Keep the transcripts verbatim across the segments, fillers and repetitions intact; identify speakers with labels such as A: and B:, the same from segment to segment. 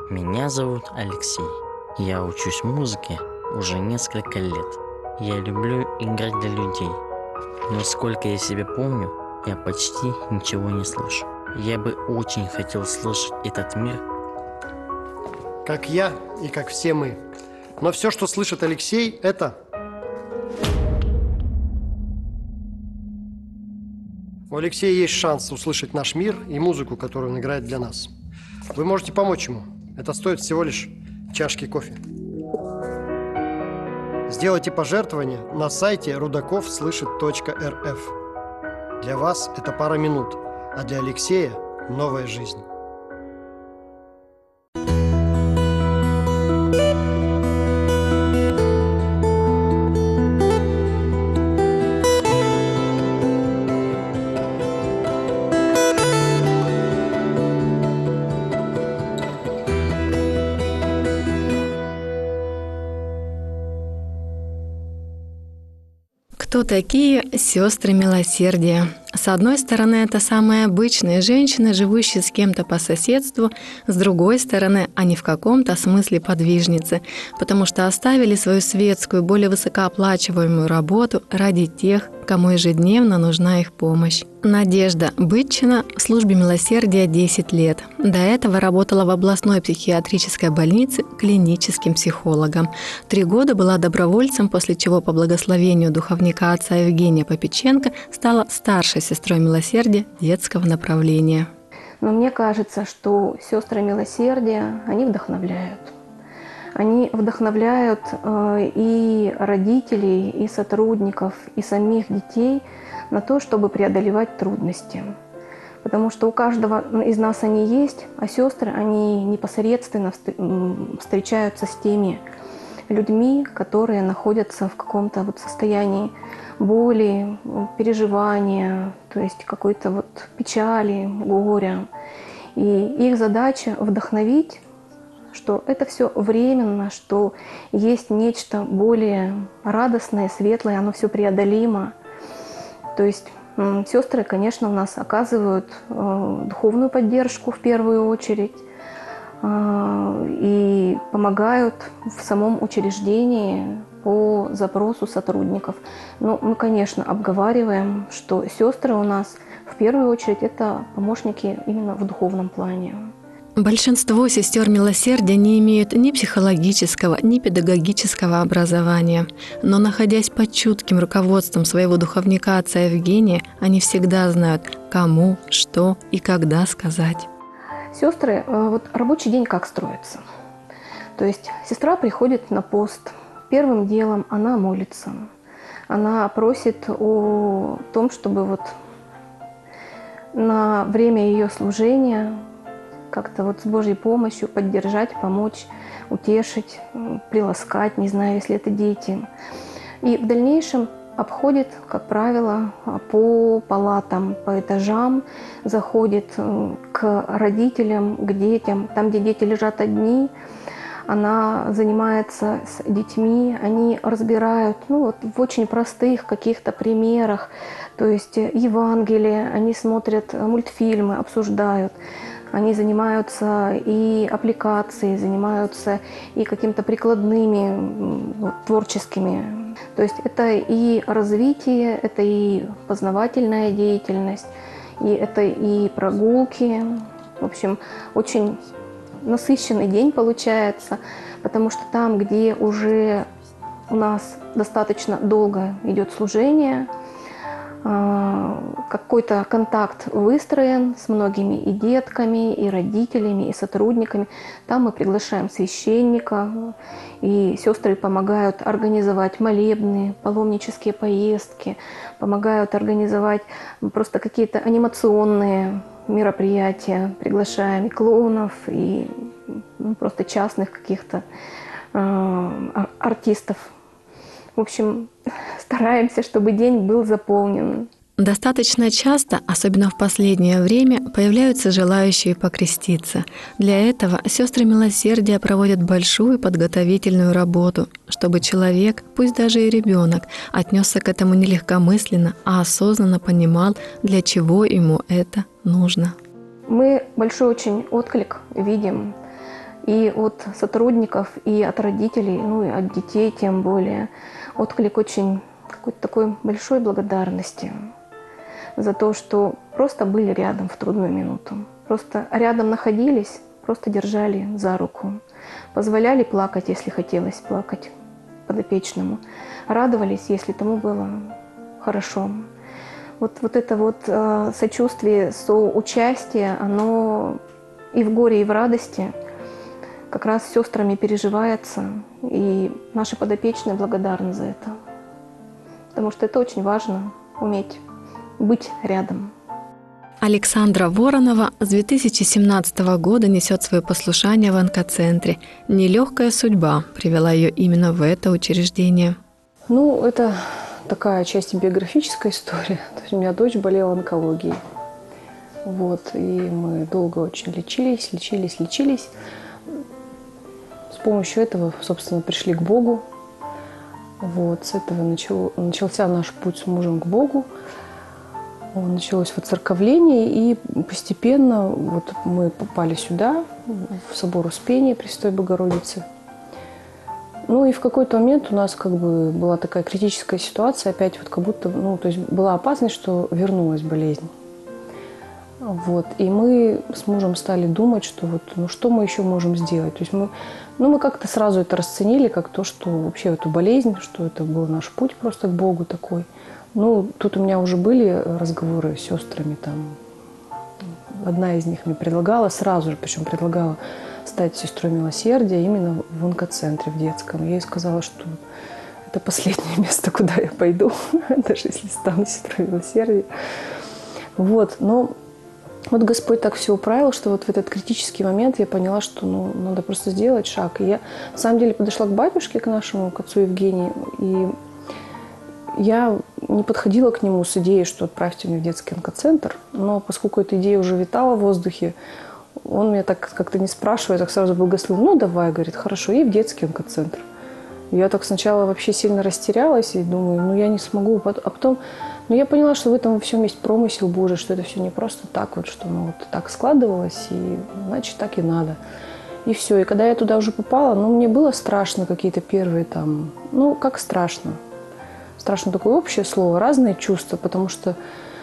A: Меня зовут Алексей. Я учусь музыке уже несколько лет. Я люблю играть для людей. Но сколько я себя помню, я почти ничего не слышу. Я бы очень хотел слышать этот мир.
B: Как я и как все мы. Но все, что слышит Алексей, это... У Алексея есть шанс услышать наш мир и музыку, которую он играет для нас. Вы можете помочь ему. Это стоит всего лишь чашки кофе. Сделайте пожертвование на сайте рудаков слышит точка эр эф. Для вас это пара минут, а для Алексея – новая жизнь.
C: Кто такие сестры милосердия? С одной стороны, это самые обычные женщины, живущие с кем-то по соседству, с другой стороны, они в каком-то смысле подвижницы, потому что оставили свою светскую, более высокооплачиваемую работу ради тех, кому ежедневно нужна их помощь. Надежда Бытчина в службе милосердия десять лет. До этого работала в областной психиатрической больнице клиническим психологом. Три года была добровольцем, после чего по благословению духовника отца Евгения Попеченко стала старшей сестрой милосердия детского направления.
D: Но мне кажется, что сестры милосердия, они вдохновляют. Они вдохновляют э, и родителей, и сотрудников, и самих детей на то, чтобы преодолевать трудности. Потому что у каждого из нас они есть, а сестры, они непосредственно встречаются с теми людьми, которые находятся в каком-то вот состоянии боли, переживания, то есть какой-то вот печали, горя. И их задача вдохновить, что это все временно, что есть нечто более радостное, светлое, оно все преодолимо. То есть сестры, конечно, у нас оказывают духовную поддержку в первую очередь и помогают в самом учреждении по запросу сотрудников. Но мы, конечно, обговариваем, что сестры у нас в первую очередь это помощники именно в духовном плане.
C: Большинство сестер милосердия не имеют ни психологического, ни педагогического образования. Но, находясь под чутким руководством своего духовника отца Евгения, они всегда знают, кому, что и когда сказать.
D: Сестры, вот рабочий день как строится? То есть сестра приходит на пост. Первым делом она молится. Она просит о том, чтобы вот на время ее служения как-то вот с Божьей помощью поддержать, помочь, утешить, приласкать, не знаю, если это дети. И в дальнейшем обходит, как правило, по палатам, по этажам, заходит к родителям, к детям. Там, где дети лежат одни, она занимается с детьми, они разбирают ну, вот в очень простых каких-то примерах, то есть Евангелие, они смотрят мультфильмы, обсуждают. Они занимаются и аппликацией, занимаются и какими-то прикладными, вот, творческими. То есть это и развитие, это и познавательная деятельность, и это и прогулки. В общем, очень насыщенный день получается, потому что там, где уже у нас достаточно долго идет служение, какой-то контакт выстроен с многими и детками, и родителями, и сотрудниками. Там мы приглашаем священника, и сестры помогают организовать молебны, паломнические поездки, помогают организовать просто какие-то анимационные мероприятия, приглашаем и клоунов, и ну, просто частных каких-то э, артистов. В общем, стараемся, чтобы день был заполнен.
C: Достаточно часто, особенно в последнее время, появляются желающие покреститься. Для этого сестры милосердия проводят большую подготовительную работу, чтобы человек, пусть даже и ребенок, отнесся к этому не легкомысленно, а осознанно понимал, для чего ему это нужно.
D: Мы большой очень отклик видим И от сотрудников, и от родителей, ну и от детей тем более, отклик очень какой-то такой большой благодарности за то, что просто были рядом в трудную минуту. Просто рядом находились, просто держали за руку. Позволяли плакать, если хотелось плакать подопечному. Радовались, если тому было хорошо. Вот, вот это вот э, сочувствие, соучастие, оно и в горе, и в радости как раз с сестрами переживается. И наши подопечные благодарны за это. Потому что это очень важно, уметь быть рядом.
C: Александра Воронова с две тысячи семнадцатого года несет свое послушание в онкоцентре. Нелегкая судьба привела ее именно в это учреждение.
E: Ну, это такая часть биографической истории. То есть у меня дочь болела онкологией. Вот, и мы долго очень лечились, лечились, лечились. С помощью этого, собственно, пришли к Богу. Вот, с этого начал, начался наш путь с мужем к Богу. Началось воцерковление, и постепенно вот мы попали сюда, в собор Успения Пресвятой Богородицы. Ну и в какой-то момент у нас как бы была такая критическая ситуация, опять вот как будто, ну, то есть была опасность, что вернулась болезнь. Вот, и мы с мужем стали думать, что вот, ну что мы еще можем сделать. То есть мы, ну, мы как-то сразу это расценили, как то, что вообще эту болезнь, что это был наш путь просто к Богу такой. Ну, тут у меня уже были разговоры с сестрами, там, одна из них мне предлагала сразу же, причем предлагала стать сестрой милосердия именно в онкоцентре, в детском. Я ей сказала, что это последнее место, куда я пойду, даже если стану сестрой милосердия. Вот, но вот Господь так все управил, что вот в этот критический момент я поняла, что ну, надо просто сделать шаг. И я, на самом деле, подошла к батюшке, к нашему, к отцу Евгению, и я не подходила к нему с идеей, что отправьте меня в детский онкоцентр, но поскольку эта идея уже витала в воздухе, он меня так как-то не спрашивая, так сразу благословил. Ну, давай, говорит, хорошо, и в детский онкоцентр. Я так сначала вообще сильно растерялась и думаю, ну, я не смогу. А потом, ну, я поняла, что в этом во всем есть промысел Божий, что это все не просто так вот, что ну, вот так складывалось, и значит, так и надо. И все. И когда я туда уже попала, ну, мне было страшно какие-то первые там, ну, как страшно. Страшно такое общее слово, разные чувства, потому что,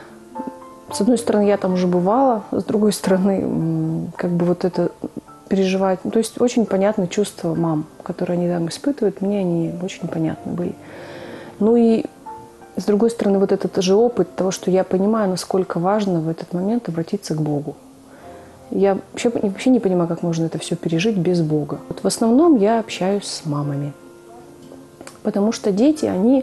E: с одной стороны, я там уже бывала, с другой стороны, как бы вот это переживать. То есть очень понятны чувства мам, которые они там испытывают, мне они очень понятны были. Ну и, с другой стороны, вот этот же опыт того, что я понимаю, насколько важно в этот момент обратиться к Богу. Я вообще, вообще не понимаю, как можно это все пережить без Бога. Вот в основном я общаюсь с мамами, потому что дети, они...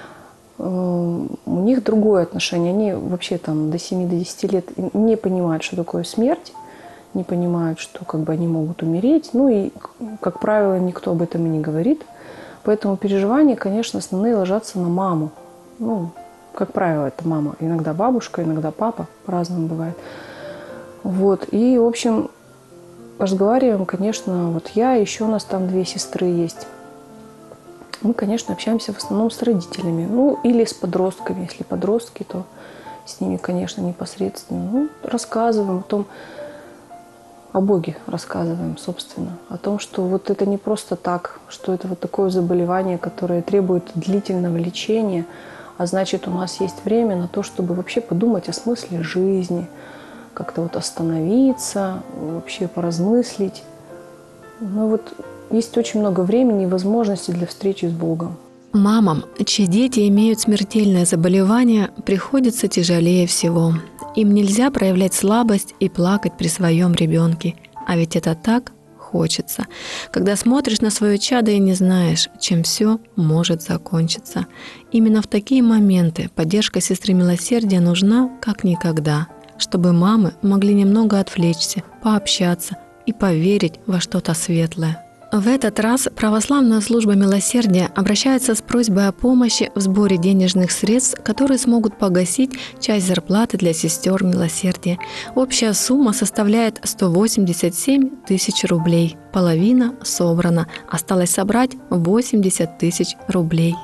E: у них другое отношение. Они вообще там до семи-десяти лет не понимают, что такое смерть, не понимают, что как бы они могут умереть. Ну и, как правило, никто об этом и не говорит. Поэтому переживания, конечно, основные ложатся на маму. Ну, как правило, это мама. Иногда бабушка, иногда папа. По-разному бывает. Вот. И, в общем, разговариваем, конечно, вот я, еще у нас там две сестры есть. Мы, конечно, общаемся в основном с родителями. Ну, или с подростками. Если подростки, то с ними, конечно, непосредственно. Ну, рассказываем о том, о Боге рассказываем, собственно. О том, что вот это не просто так, что это вот такое заболевание, которое требует длительного лечения, а значит, у нас есть время на то, чтобы вообще подумать о смысле жизни, как-то вот остановиться, вообще поразмыслить. Ну вот есть очень много времени и возможностей для встречи с Богом.
C: Мамам, чьи дети имеют смертельное заболевание, приходится тяжелее всего. Им нельзя проявлять слабость и плакать при своем ребенке. А ведь это так хочется, когда смотришь на свое чадо и не знаешь, чем все может закончиться. Именно в такие моменты поддержка сестры милосердия нужна как никогда, чтобы мамы могли немного отвлечься, пообщаться и поверить во что-то светлое. В этот раз православная служба милосердия обращается с просьбой о помощи в сборе денежных средств, которые смогут погасить часть зарплаты для сестер милосердия. Общая сумма составляет сто восемьдесят семь тысяч рублей. Половина собрана. Осталось собрать восемьдесят тысяч рублей.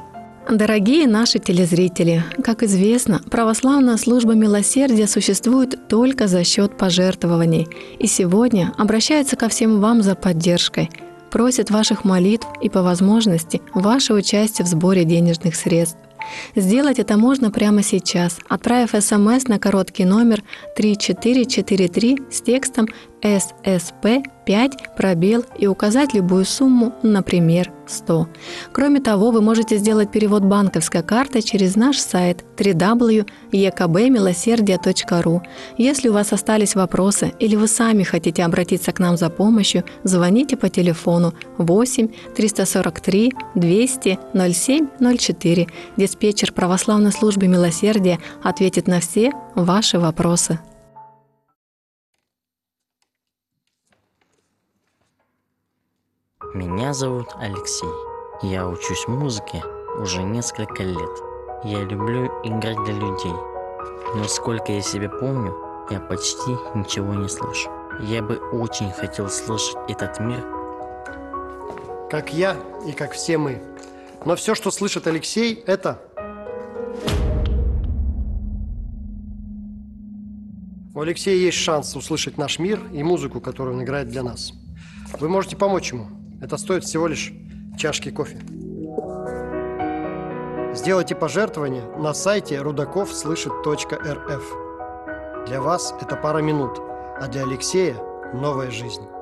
C: Дорогие наши телезрители, как известно, православная служба милосердия существует только за счет пожертвований. И сегодня обращается ко всем вам за поддержкой, просит ваших молитв и, по возможности, ваше участие в сборе денежных средств. Сделать это можно прямо сейчас, отправив смс на короткий номер три четыре четыре три с текстом эс эс пэ пять пробел и указать любую сумму, например, сто. Кроме того, вы можете сделать перевод банковской картой через наш сайт дабл ю дабл ю дабл ю точка е ка бэ милосердие точка ру. Если у вас остались вопросы или вы сами хотите обратиться к нам за помощью, звоните по телефону восемь триста сорок три двести ноль семь ноль четыре. Диспетчер православной службы милосердия ответит на все ваши вопросы.
A: Меня зовут Алексей. Я учусь музыке уже несколько лет. Я люблю играть для людей. Но сколько я себя помню, я почти ничего не слышу. Я бы очень хотел слышать этот мир,
B: Как я и как все мы. Но все, что слышит Алексей, это... У Алексея есть шанс услышать наш мир и музыку, которую он играет для нас. Вы можете помочь ему. Это стоит всего лишь чашки кофе. Сделайте пожертвование на сайте рудаков слышит точка эр эф. Для вас это пара минут, а для Алексея – новая жизнь.